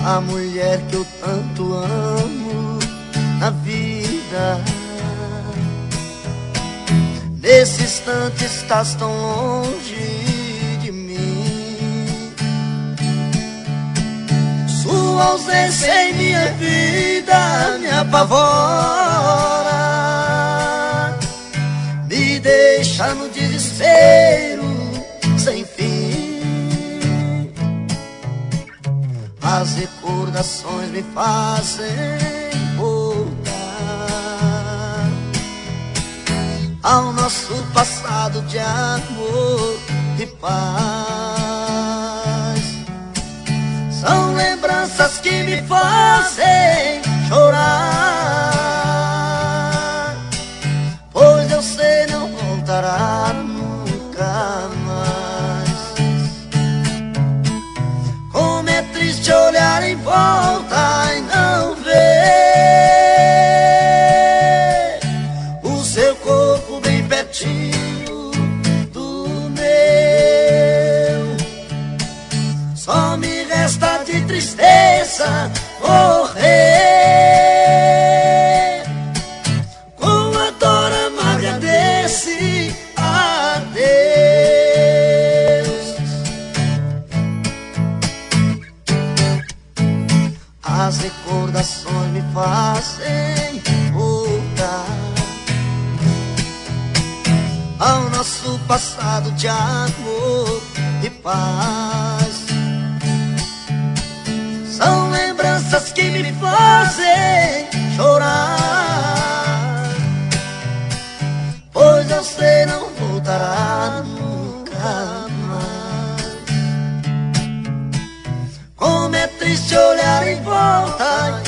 a mulher que eu tanto amo na vida. Nesse instante estás tão longe de mim. Sua ausência em minha vida me apavora, me deixa no desespero sem fim. As recordações me fazem voltar ao nosso passado de amor e paz. São lembranças que me fazem chorar, pois eu sei não voltará nunca mais. Como é triste olhar em volta e não ver o seu corpo bem pertinho do meu. Só me resta de tristeza morrer com a dor amarga desse adeus. As recordações me fazem voltar ao nosso passado de amor e paz. São lembranças que me fazem chorar, pois eu sei não voltará nunca mais. Como é triste olhar em volta